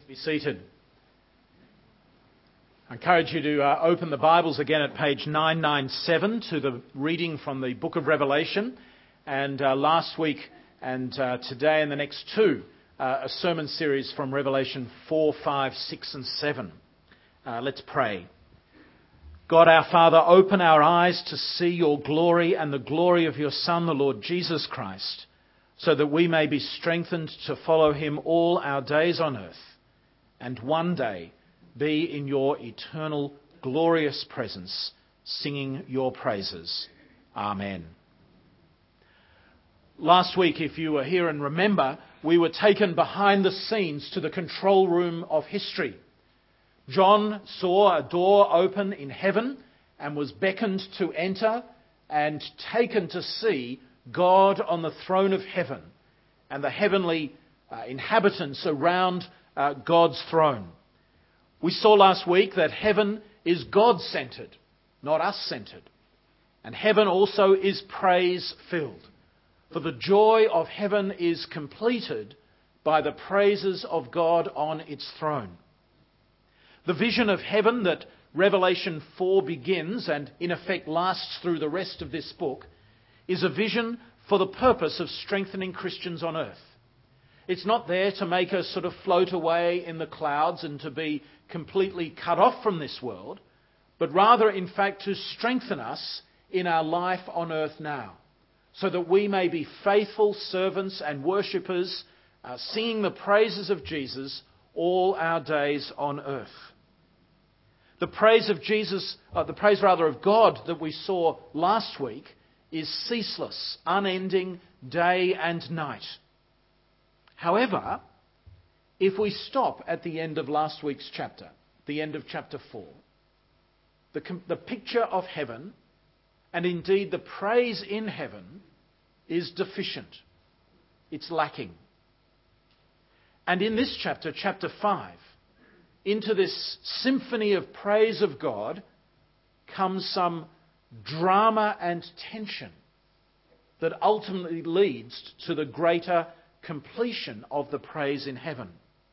Be seated. I encourage you to open the Bibles again at page 997 to the reading from the book of Revelation. And last week and today and the next two, a sermon series from Revelation 4, 5, 6 and 7. Let's pray. God our Father, open our eyes to see your glory and the glory of your Son, the Lord Jesus Christ, so that we may be strengthened to follow him all our days on earth, and one day be in your eternal glorious presence, singing your praises. Amen. Last week, if you were here and remember, we were taken behind the scenes to the control room of history. John saw a door open in heaven and was beckoned to enter and taken to see God on the throne of heaven and the heavenly inhabitants around God's throne. We saw last week that heaven is God-centered, not us-centered. And heaven also is praise-filled. For the joy of heaven is completed by the praises of God on its throne. The vision of heaven that Revelation 4 begins and in effect lasts through the rest of this book is a vision for the purpose of strengthening Christians on earth. It's not there to make us sort of float away in the clouds and to be completely cut off from this world, but rather, in fact, to strengthen us in our life on earth now, so that we may be faithful servants and worshippers, singing the praises of Jesus all our days on earth. The praise of of God that we saw last week is ceaseless, unending, day and night. However, if we stop at the end of last week's chapter, the end of chapter 4, the picture of heaven, and indeed the praise in heaven, is deficient. It's lacking. And in this chapter, chapter 5, into this symphony of praise of God comes some drama and tension that ultimately leads to the greater completion of the praise in heaven.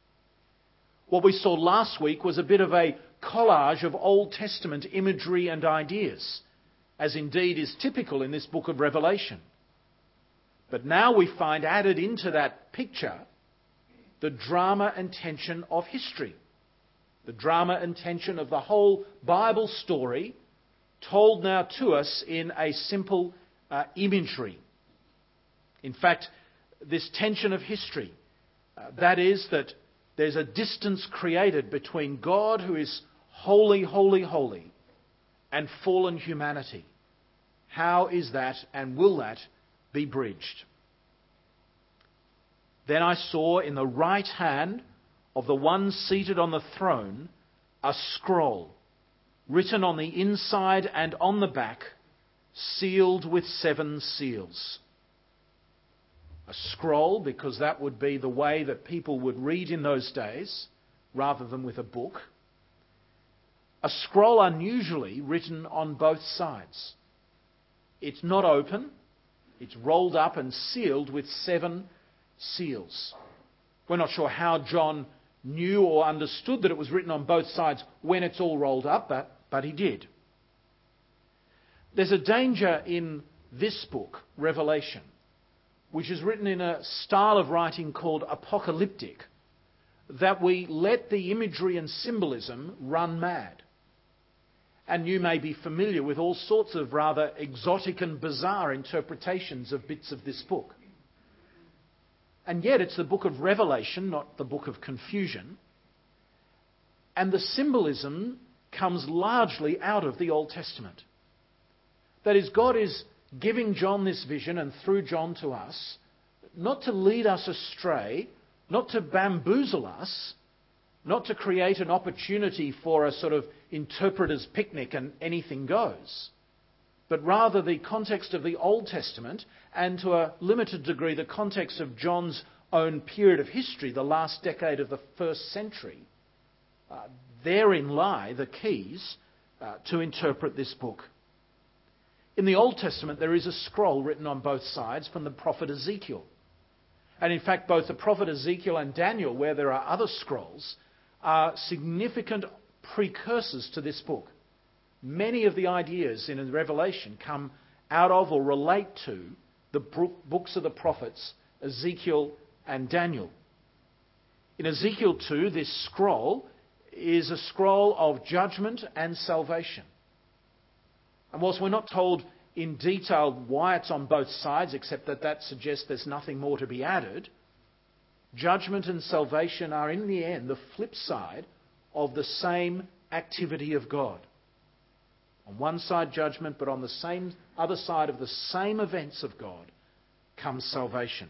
What we saw last week was a bit of a collage of Old Testament imagery and ideas, as indeed is typical in this book of Revelation. But now we find added into that picture the drama and tension of history, the drama and tension of the whole Bible story told now to us in a simple imagery. In fact, this tension of history, that is that there's a distance created between God, who is holy, holy, holy, and fallen humanity. How is that and will that be bridged? Then I saw in the right hand of the one seated on the throne a scroll, written on the inside and on the back, sealed with 7 seals. A scroll, because that would be the way that people would read in those days, rather than with a book. A scroll unusually written on both sides. It's not open, it's rolled up and sealed with 7 seals. We're not sure how John knew or understood that it was written on both sides when it's all rolled up, but he did. There's a danger in this book, Revelation, which is written in a style of writing called apocalyptic, that we let the imagery and symbolism run mad. And you may be familiar with all sorts of rather exotic and bizarre interpretations of bits of this book. And yet it's the book of Revelation, not the book of confusion. And the symbolism comes largely out of the Old Testament. That is, God is giving John this vision, and through John to us, not to lead us astray, not to bamboozle us, not to create an opportunity for a sort of interpreter's picnic and anything goes, but rather the context of the Old Testament, and to a limited degree the context of John's own period of history, the last decade of the 1st century. Therein lie the keys to interpret this book. In the Old Testament, there is a scroll written on both sides from the prophet Ezekiel. And in fact, both the prophet Ezekiel and Daniel, where there are other scrolls, are significant precursors to this book. Many of the ideas in Revelation come out of or relate to the books of the prophets Ezekiel and Daniel. In Ezekiel 2, this scroll is a scroll of judgment and salvation. And whilst we're not told in detail why it's on both sides, except that suggests there's nothing more to be added, judgment and salvation are in the end the flip side of the same activity of God. On one side judgment, but on the other side of the same events of God comes salvation.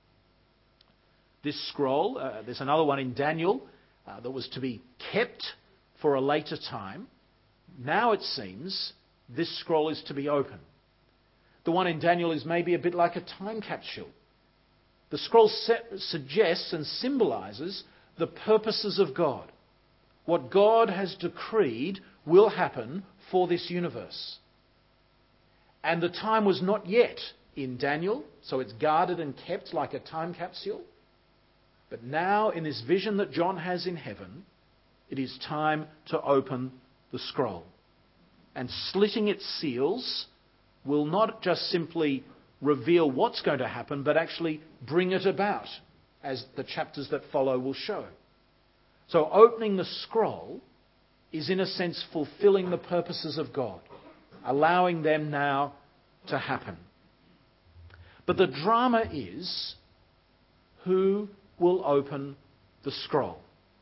This scroll, there's another one in Daniel that was to be kept for a later time. Now it seems this scroll is to be open. The one in Daniel is maybe a bit like a time capsule. The scroll suggests and symbolises the purposes of God. What God has decreed will happen for this universe. And the time was not yet in Daniel, so it's guarded and kept like a time capsule. But now, in this vision that John has in heaven, it is time to open the scroll. And slitting its seals will not just simply reveal what's going to happen, but actually bring it about, as the chapters that follow will show. So opening the scroll is in a sense fulfilling the purposes of God, allowing them now to happen. But the drama is, who will open the scroll?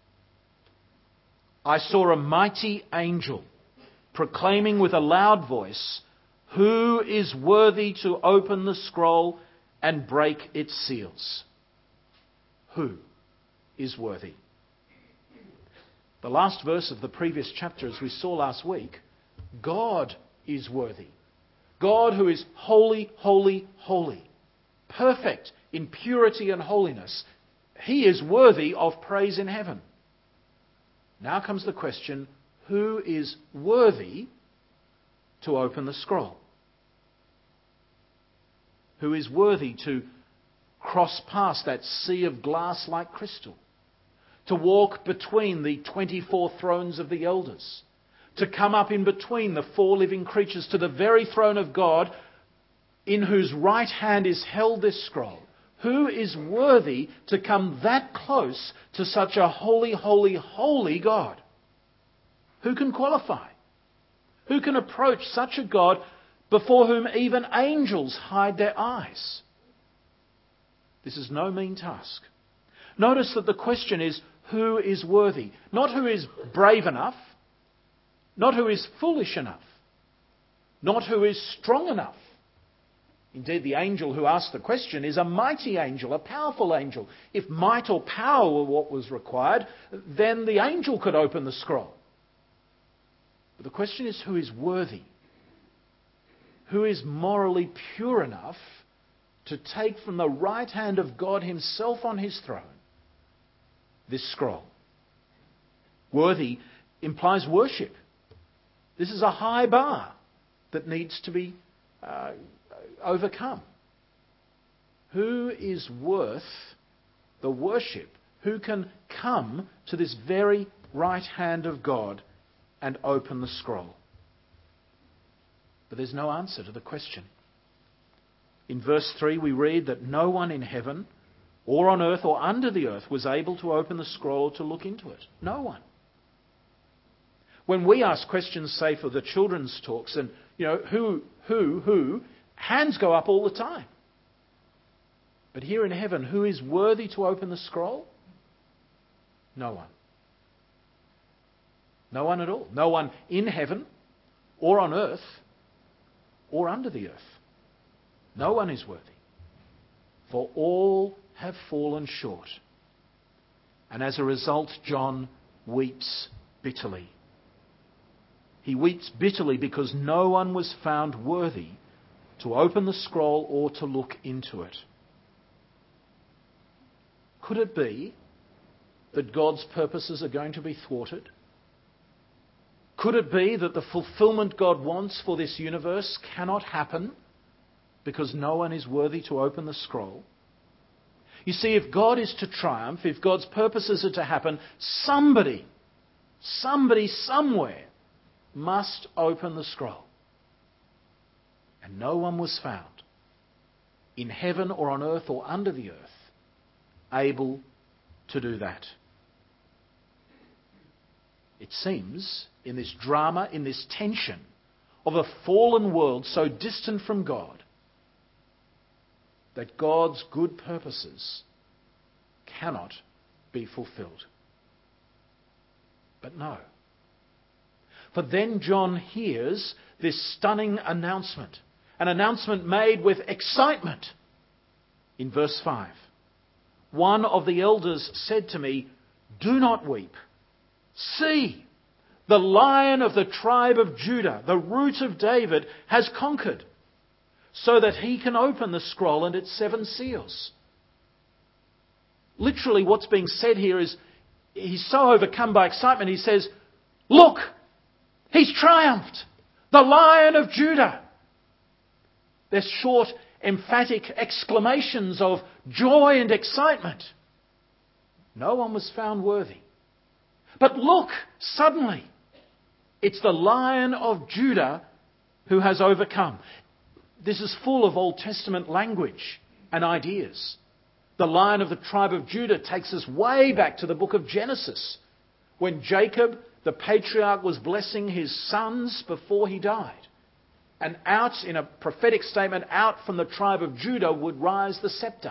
I saw a mighty angel proclaiming with a loud voice, "Who is worthy to open the scroll and break its seals?" Who is worthy? The last verse of the previous chapter, as we saw last week, God is worthy. God who is holy, holy, holy, perfect in purity and holiness. He is worthy of praise in heaven. Now comes the question, who is worthy to open the scroll? Who is worthy to cross past that sea of glass like crystal? To walk between the 24 thrones of the elders? To come up in between the 4 living creatures to the very throne of God, in whose right hand is held this scroll? Who is worthy to come that close to such a holy, holy, holy God? Who can qualify? Who can approach such a God before whom even angels hide their eyes? This is no mean task. Notice that the question is, who is worthy? Not who is brave enough, not who is foolish enough, not who is strong enough. Indeed, the angel who asked the question is a mighty angel, a powerful angel. If might or power were what was required, then the angel could open the scroll. But the question is, who is worthy? Who is morally pure enough to take from the right hand of God himself on his throne this scroll? Worthy implies worship. This is a high bar that needs to be overcome. Who is worth the worship? Who can come to this very right hand of God and open the scroll? But there's no answer to the question. In verse 3 we read that no one in heaven or on earth or under the earth was able to open the scroll to look into it. No one. When we ask questions, say for the children's talks, and who, hands go up all the time. But here in heaven, who is worthy to open the scroll? No one. No one at all. No one in heaven or on earth or under the earth. No one is worthy. For all have fallen short. And as a result, John weeps bitterly. He weeps bitterly because no one was found worthy to open the scroll or to look into it. Could it be that God's purposes are going to be thwarted? Could it be that the fulfillment God wants for this universe cannot happen because no one is worthy to open the scroll? You see, if God is to triumph, if God's purposes are to happen, somebody somewhere must open the scroll. And no one was found, in heaven or on earth or under the earth, able to do that. It seems, in this drama, in this tension of a fallen world so distant from God, that God's good purposes cannot be fulfilled. But no. For then John hears this stunning announcement, an announcement made with excitement. In verse 5, one of the elders said to me, "Do not weep. See, the Lion of the tribe of Judah, the Root of David, has conquered, so that he can open the scroll and its 7 seals." Literally what's being said here is, he's so overcome by excitement, he says, "Look, he's triumphed, the Lion of Judah." They're short, emphatic exclamations of joy and excitement. No one was found worthy. But look, suddenly, it's the Lion of Judah who has overcome. This is full of Old Testament language and ideas. The Lion of the tribe of Judah takes us way back to the book of Genesis, when Jacob, the patriarch, was blessing his sons before he died. And out, in a prophetic statement, out from the tribe of Judah would rise the scepter.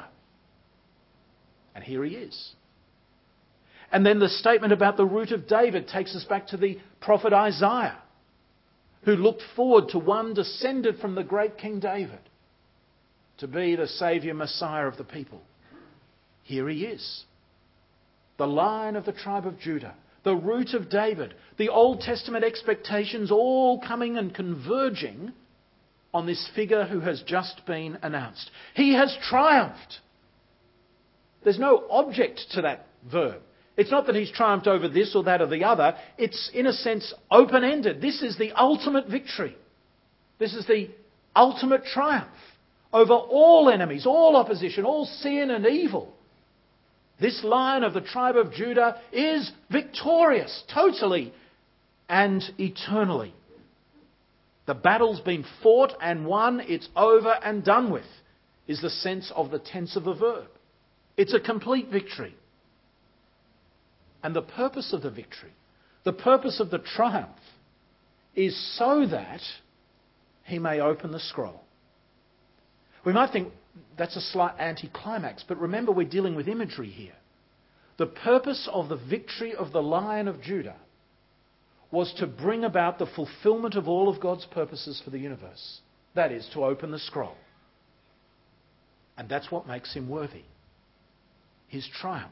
And here he is. And then the statement about the Root of David takes us back to the prophet Isaiah, who looked forward to one descended from the great King David to be the Saviour Messiah of the people. Here he is, the Lion of the tribe of Judah, the Root of David, the Old Testament expectations all coming and converging on this figure who has just been announced. He has triumphed. There's no object to that verb. It's not that he's triumphed over this or that or the other. It's, in a sense, open-ended. This is the ultimate victory. This is the ultimate triumph over all enemies, all opposition, all sin and evil. This Lion of the tribe of Judah is victorious, totally and eternally. The battle's been fought and won. It's over and done with, is the sense of the tense of the verb. It's a complete victory. And the purpose of the victory, the purpose of the triumph, is so that he may open the scroll. We might think that's a slight anticlimax, but remember, we're dealing with imagery here. The purpose of the victory of the Lion of Judah was to bring about the fulfillment of all of God's purposes for the universe. That is, to open the scroll. And that's what makes him worthy. His triumph.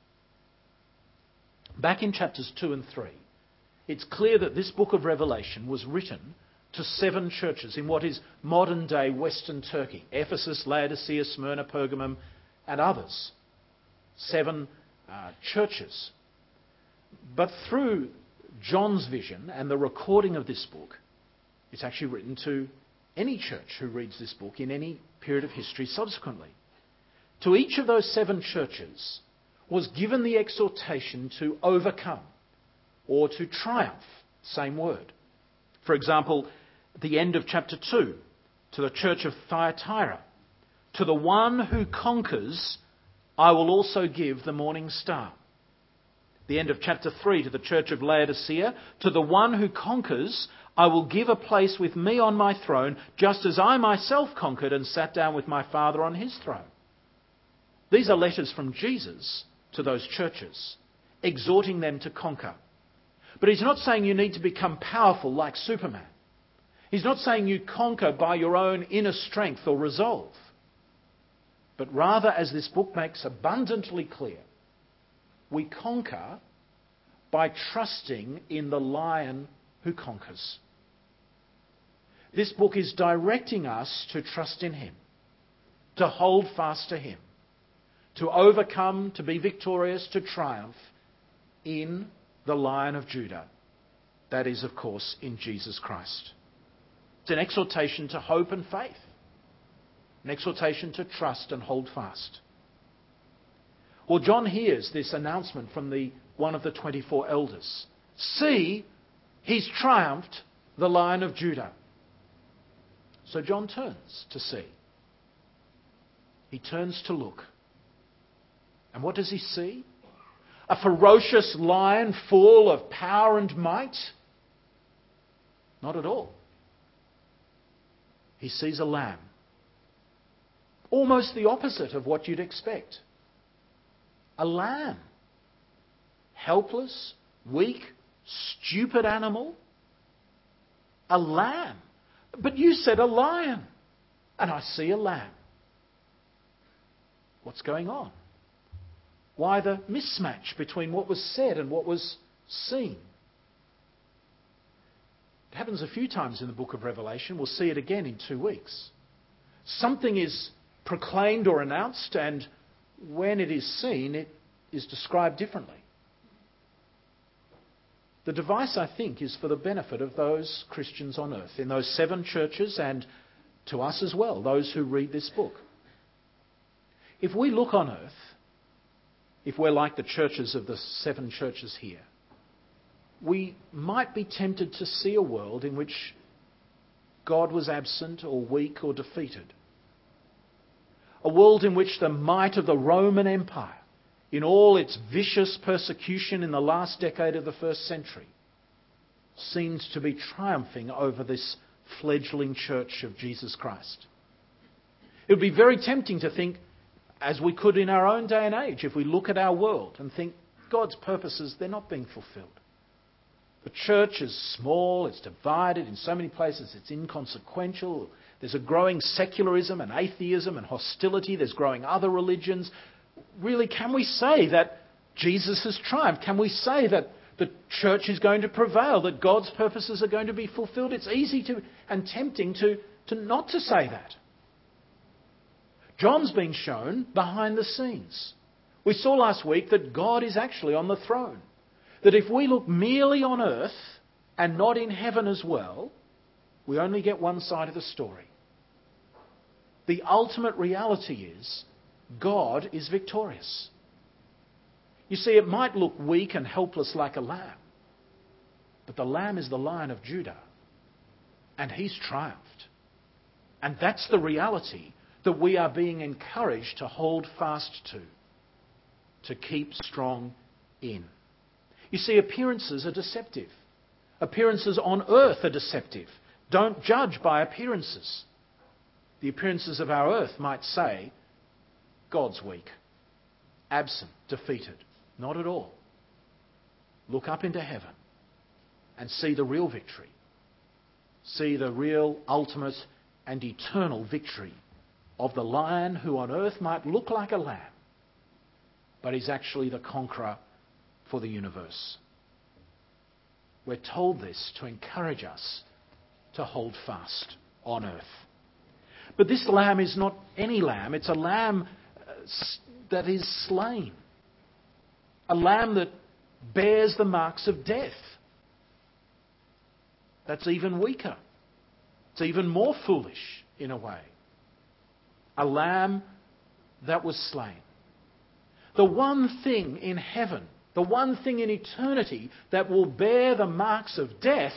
Back in chapters 2 and 3, it's clear that this book of Revelation was written to 7 churches in what is modern-day Western Turkey. Ephesus, Laodicea, Smyrna, Pergamum, and others. 7 churches. But through John's vision and the recording of this book, it's actually written to any church who reads this book in any period of history subsequently. To each of those 7 churches was given the exhortation to overcome or to triumph. Same word. For example, at the end of chapter 2, to the church of Thyatira, to the one who conquers, I will also give the morning star. The end of chapter 3, to the church of Laodicea, to the one who conquers, I will give a place with me on my throne, just as I myself conquered and sat down with my Father on his throne. These are letters from Jesus to those churches, exhorting them to conquer. But he's not saying you need to become powerful like Superman. He's not saying you conquer by your own inner strength or resolve. But rather, as this book makes abundantly clear, we conquer by trusting in the Lion who conquers. This book is directing us to trust in him, to hold fast to him, to overcome, to be victorious, to triumph in the Lion of Judah. That is, of course, in Jesus Christ. It's an exhortation to hope and faith, an exhortation to trust and hold fast. Well, John hears this announcement from one of the 24 elders. See, he's triumphed, the Lion of Judah. So John turns to see. He turns to look. And what does he see? A ferocious lion full of power and might? Not at all. He sees a lamb. Almost the opposite of what you'd expect. A lamb. Helpless, weak, stupid animal. A lamb. But you said a lion. And I see a lamb. What's going on? Why the mismatch between what was said and what was seen? It happens a few times in the book of Revelation. We'll see it again in 2 weeks. Something is proclaimed or announced, and when it is seen, it is described differently. The device, I think, is for the benefit of those Christians on earth, in those 7 churches, and to us as well, those who read this book. If we look on earth, if we're like the churches of the 7 churches here, we might be tempted to see a world in which God was absent or weak or defeated. A world in which the might of the Roman Empire, in all its vicious persecution in the last decade of the 1st century, seems to be triumphing over this fledgling church of Jesus Christ. It would be very tempting to think, as we could in our own day and age, if we look at our world and think God's purposes, they're not being fulfilled. The church is small, it's divided in so many places, it's inconsequential. There's a growing secularism and atheism and hostility. There's growing other religions. Really, can we say that Jesus has triumphed? Can we say that the church is going to prevail, that God's purposes are going to be fulfilled? It's easy and tempting to not to say that. John's been shown behind the scenes. We saw last week that God is actually on the throne. That if we look merely on earth and not in heaven as well, we only get one side of the story. The ultimate reality is God is victorious. You see, it might look weak and helpless like a lamb, but the lamb is the Lion of Judah, and he's triumphed. And that's the reality that we are being encouraged to hold fast to keep strong in. You see, appearances are deceptive. Appearances on earth are deceptive. Don't judge by appearances. The appearances of our earth might say, God's weak, absent, defeated. Not at all. Look up into heaven and see the real victory. See the real, ultimate and eternal victory of the Lion who on earth might look like a lamb, but is actually the conqueror for the universe. We're told this to encourage us to hold fast on earth. But this lamb is not any lamb. It's a lamb that is slain. A lamb that bears the marks of death. That's even weaker. It's even more foolish in a way. A lamb that was slain. The one thing in heaven, the one thing in eternity that will bear the marks of death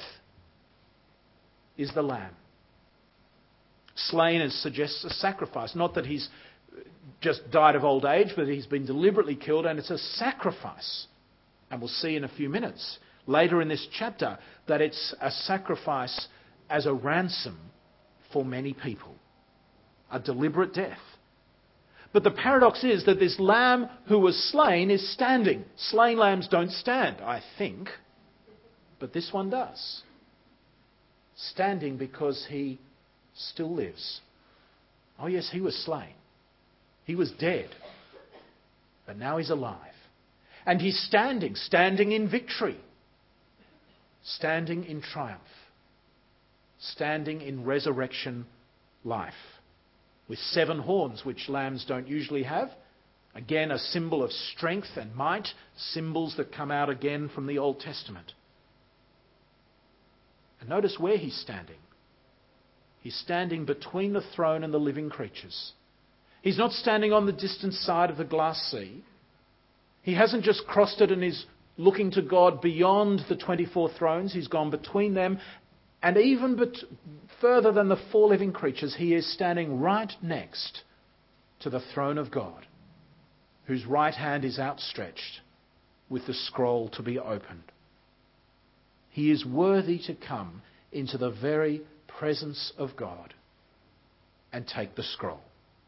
is the lamb. Slain suggests a sacrifice. Not that he's just died of old age, but he's been deliberately killed, and it's a sacrifice. And we'll see in a few minutes, later in this chapter, that it's a sacrifice as a ransom for many people. A deliberate death. But the paradox is that this lamb who was slain is standing. Slain lambs don't stand, I think. But this one does. Standing because he still lives. Oh yes, he was slain. He was dead. But now he's alive. And he's standing in victory. Standing in triumph. Standing in resurrection life. With 7 horns, which lambs don't usually have. Again, a symbol of strength and might. Symbols that come out again from the Old Testament. And notice where he's standing. He's standing between the throne and the living creatures. He's not standing on the distant side of the glass sea. He hasn't just crossed it and is looking to God beyond the 24 thrones. He's gone between them. And even further than the four living creatures, he is standing right next to the throne of God, whose right hand is outstretched with the scroll to be opened. He is worthy to come into the very presence of God and take the scroll.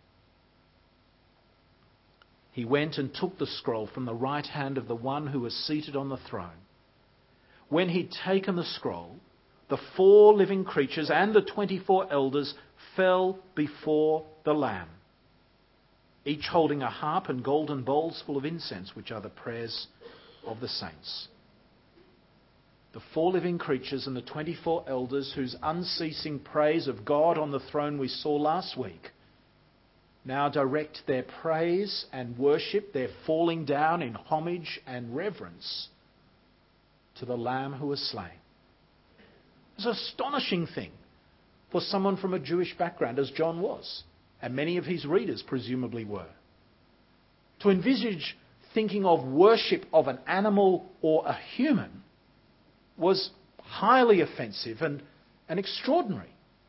He went and took the scroll from the right hand of the one who was seated on the throne. When he'd taken the scroll, the four living creatures and the 24 elders fell before the Lamb, each holding a harp and golden bowls full of incense, which are the prayers of the saints. The four living creatures and the 24 elders, whose unceasing praise of God on the throne we saw last week, now direct their praise and worship, their falling down in homage and reverence to the Lamb who was slain. It's an astonishing thing for someone from a Jewish background, as John was, and many of his readers presumably were, to envisage thinking of worship of an animal or a human was highly offensive and extraordinary.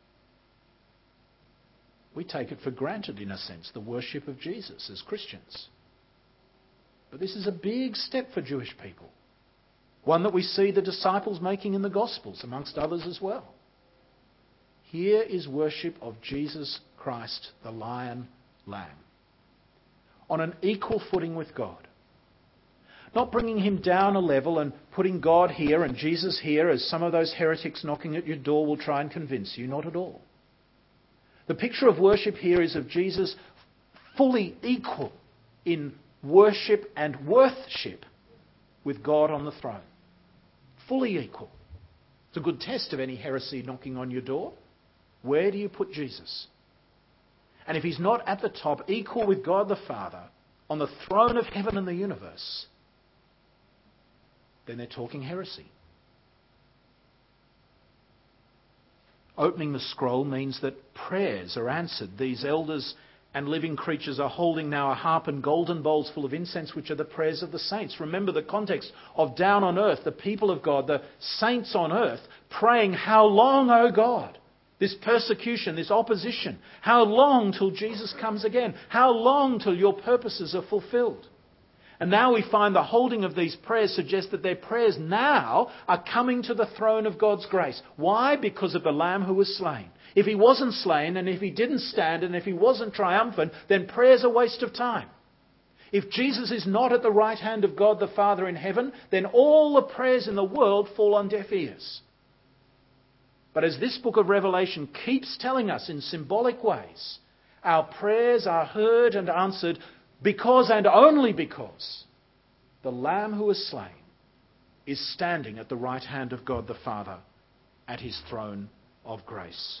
We take it for granted, in a sense, the worship of Jesus as Christians. But this is a big step for Jewish people. One that we see the disciples making in the Gospels, amongst others as well. Here is worship of Jesus Christ, the Lion Lamb, on an equal footing with God. Not bringing him down a level and putting God here and Jesus here, as some of those heretics knocking at your door will try and convince you. Not at all. The picture of worship here is of Jesus fully equal in worship and worthship with God on the throne. Fully equal. It's a good test of any heresy knocking on your door. Where do you put Jesus? And if he's not at the top, equal with God the Father, on the throne of heaven and the universe, then they're talking heresy. Opening the scroll means that prayers are answered. These elders and living creatures are holding now a harp and golden bowls full of incense, which are the prayers of the saints. Remember the context of down on earth, the people of God, the saints on earth, praying, "How long, O God?" This persecution, this opposition. How long till Jesus comes again? How long till your purposes are fulfilled? And now we find the holding of these prayers suggests that their prayers now are coming to the throne of God's grace. Why? Because of the Lamb who was slain. If he wasn't slain, and if he didn't stand, and if he wasn't triumphant, then prayer's a waste of time. If Jesus is not at the right hand of God the Father in heaven, then all the prayers in the world fall on deaf ears. But as this book of Revelation keeps telling us in symbolic ways, our prayers are heard and answered because and only because the Lamb who was slain is standing at the right hand of God the Father at his throne of grace.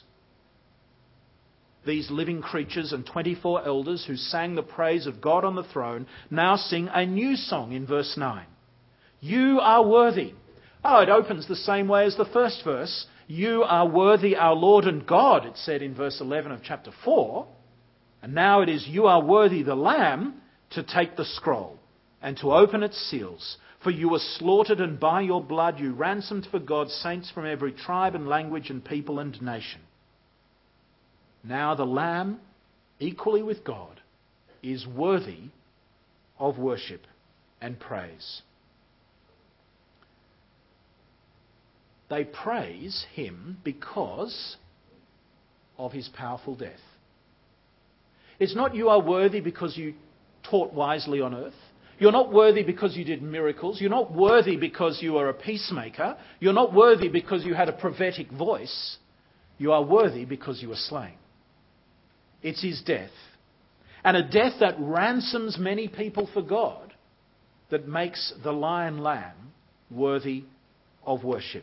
These living creatures and 24 elders who sang the praise of God on the throne now sing a new song in verse 9. You are worthy. Oh, it opens the same way as the first verse. You are worthy, our Lord and God, it said in verse 11 of chapter 4. And now it is, you are worthy, the Lamb, to take the scroll and to open its seals. For you were slaughtered, and by your blood you ransomed for God saints from every tribe and language and people and nation. Now the Lamb, equally with God, is worthy of worship and praise. They praise him because of his powerful death. It's not you are worthy because you taught wisely on earth. You're not worthy because you did miracles. You're not worthy because you are a peacemaker. You're not worthy because you had a prophetic voice. You are worthy because you were slain. It's his death. And a death that ransoms many people for God that makes the Lion Lamb worthy of worship.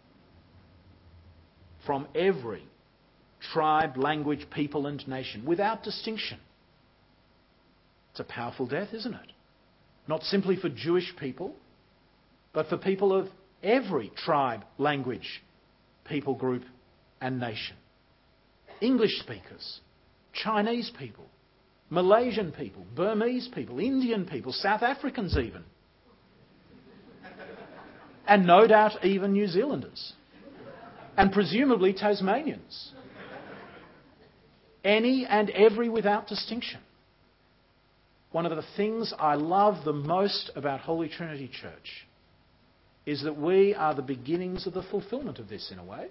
From every tribe, language, people and nation, without distinction. It's a powerful death, isn't it? Not simply for Jewish people, but for people of every tribe, language, people group and nation. English speakers, Chinese people, Malaysian people, Burmese people, Indian people, South Africans even. And no doubt even New Zealanders. And presumably Tasmanians. Any and every without distinction. One of the things I love the most about Holy Trinity Church is that we are the beginnings of the fulfilment of this in a way.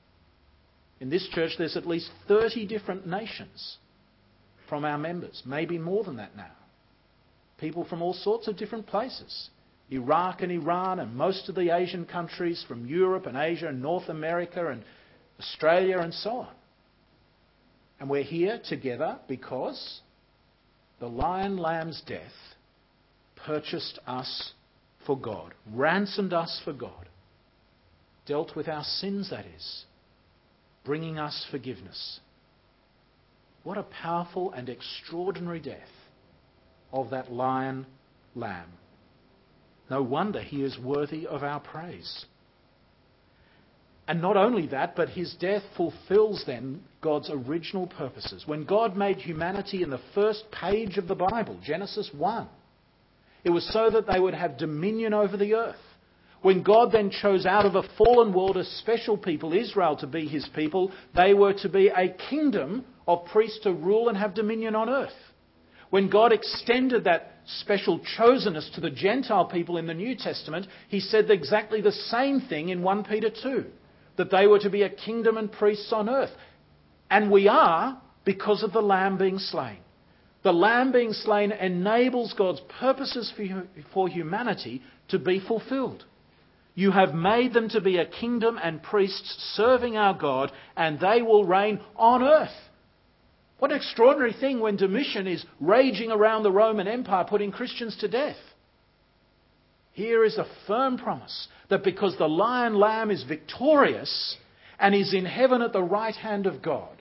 In this church there's at least 30 different nations from our members, maybe more than that now. People from all sorts of different places. Iraq and Iran and most of the Asian countries from Europe and Asia and North America and Australia and so on. And we're here together because the Lion Lamb's death purchased us for God, ransomed us for God, dealt with our sins, that is, bringing us forgiveness. What a powerful and extraordinary death of that Lion Lamb. No wonder he is worthy of our praise. And not only that, but his death fulfills then God's original purposes. When God made humanity in the first page of the Bible, Genesis 1, it was so that they would have dominion over the earth. When God then chose out of a fallen world a special people, Israel, to be his people, they were to be a kingdom of priests to rule and have dominion on earth. When God extended that special chosenness to the Gentile people in the New Testament, he said exactly the same thing in 1 Peter 2, that they were to be a kingdom and priests on earth. And we are because of the Lamb being slain. The Lamb being slain enables God's purposes for humanity to be fulfilled. You have made them to be a kingdom and priests serving our God, and they will reign on earth. What an extraordinary thing when Domitian is raging around the Roman Empire, putting Christians to death. Here is a firm promise that because the Lion Lamb is victorious and is in heaven at the right hand of God,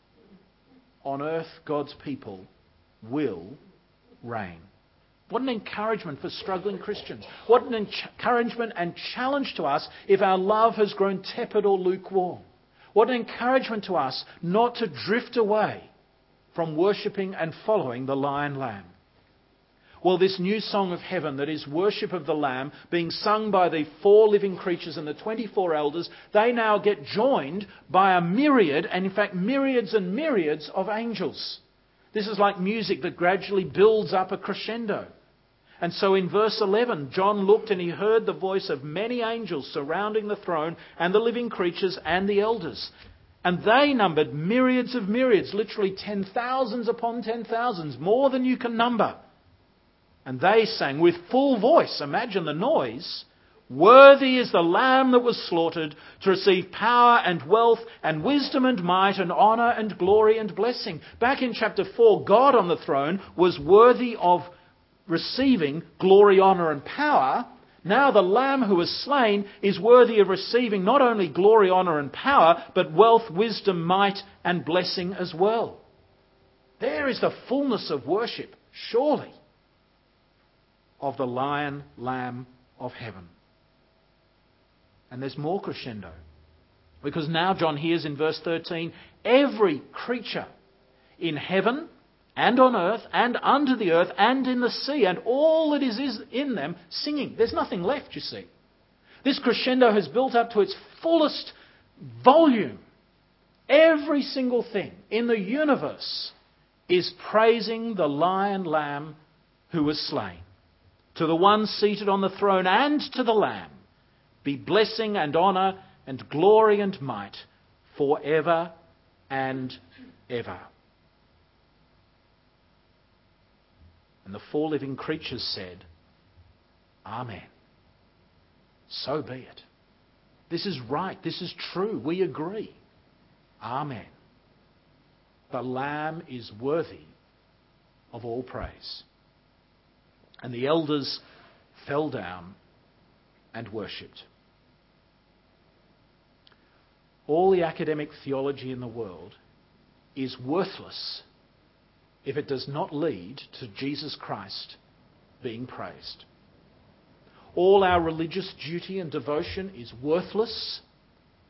on earth God's people will reign. What an encouragement for struggling Christians. What an encouragement and challenge to us if our love has grown tepid or lukewarm. What an encouragement to us not to drift away from worshipping and following the Lion Lamb. Well, this new song of heaven that is worship of the Lamb, being sung by the 4 living creatures and the 24 elders, they now get joined by a myriad, and in fact myriads and myriads of angels. This is like music that gradually builds up a crescendo. And so in verse 11, John looked and he heard the voice of many angels surrounding the throne and the living creatures and the elders. And they numbered myriads of myriads, literally 10,000s upon 10,000s, more than you can number. And they sang with full voice, imagine the noise, "Worthy is the Lamb that was slaughtered to receive power and wealth and wisdom and might and honour and glory and blessing." Back in chapter 4, God on the throne was worthy of receiving glory, honour and power. Now the Lamb who was slain is worthy of receiving not only glory, honour and power, but wealth, wisdom, might and blessing as well. There is the fullness of worship, surely, of the Lion Lamb of heaven. And there's more crescendo. Because now John hears in verse 13, every creature in heaven and on earth and under the earth and in the sea and all that is in them singing. There's nothing left, you see. This crescendo has built up to its fullest volume. Every single thing in the universe is praising the Lion Lamb who was slain. To the one seated on the throne and to the Lamb be blessing and honour and glory and might forever and ever. And the 4 living creatures said, Amen. So be it. This is right. This is true. We agree. Amen. The Lamb is worthy of all praise. And the elders fell down and worshipped. All the academic theology in the world is worthless if it does not lead to Jesus Christ being praised. All our religious duty and devotion is worthless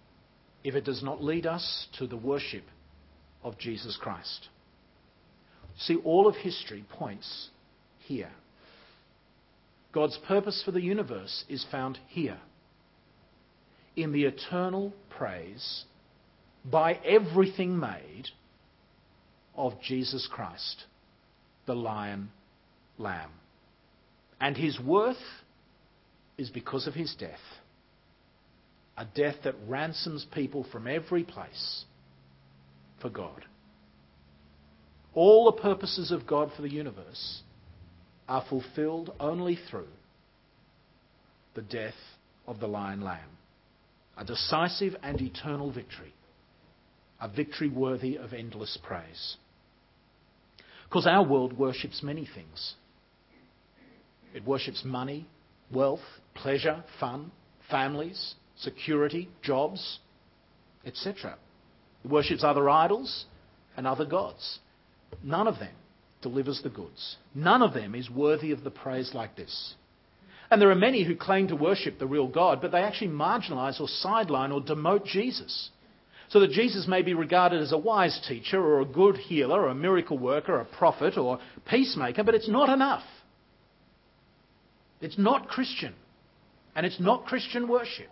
if it does not lead us to the worship of Jesus Christ. See, all of history points here. God's purpose for the universe is found here, in the eternal praise by everything made of Jesus Christ, the Lion Lamb. And his worth is because of his death, a death that ransoms people from every place for God. All the purposes of God for the universe are fulfilled only through the death of the Lion Lamb. A decisive and eternal victory. A victory worthy of endless praise. Because our world worships many things. It worships money, wealth, pleasure, fun, families, security, jobs, etc. It worships other idols and other gods. None of them delivers the goods. None of them is worthy of the praise like this. And there are many who claim to worship the real God, but they actually marginalise or sideline or demote Jesus, so that Jesus may be regarded as a wise teacher or a good healer or a miracle worker, a prophet or peacemaker, but it's not enough. It's not Christian, and it's not Christian worship.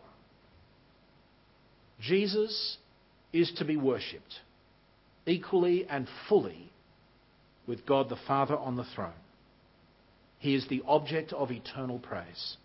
Jesus is to be worshipped equally and fully with God the Father on the throne. He is the object of eternal praise.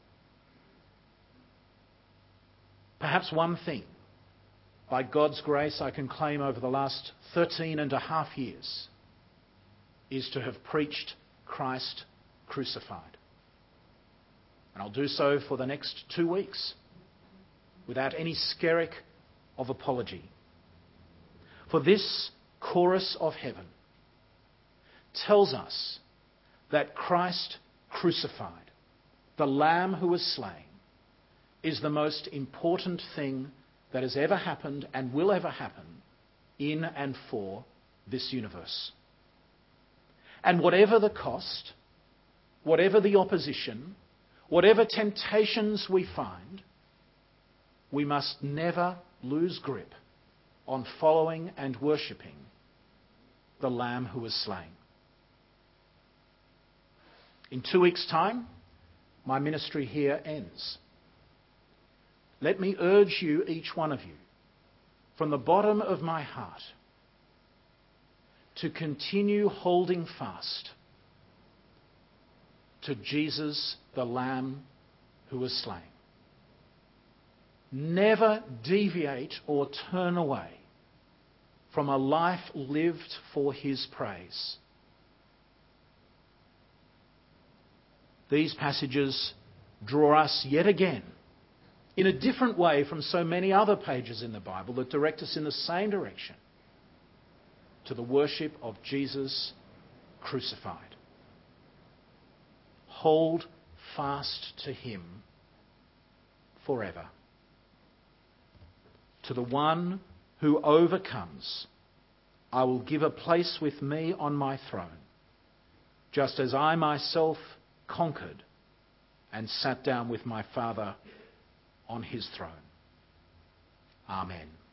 Perhaps one thing, by God's grace, I can claim over the last 13 and a half years is to have preached Christ crucified. And I'll do so for the next 2 weeks without any skerrick of apology. For this chorus of heaven tells us that Christ crucified, the Lamb who was slain, is the most important thing that has ever happened and will ever happen in and for this universe. And whatever the cost, whatever the opposition, whatever temptations we find, we must never lose grip on following and worshipping the Lamb who was slain. In 2 weeks' time, my ministry here ends. Let me urge you, each one of you, from the bottom of my heart, to continue holding fast to Jesus, the Lamb who was slain. Never deviate or turn away from a life lived for his praise. These passages draw us yet again, in a different way from so many other pages in the Bible that direct us in the same direction, to the worship of Jesus crucified. Hold fast to him forever. To the one who overcomes, I will give a place with me on my throne, just as I myself conquered and sat down with my Father on his throne. Amen.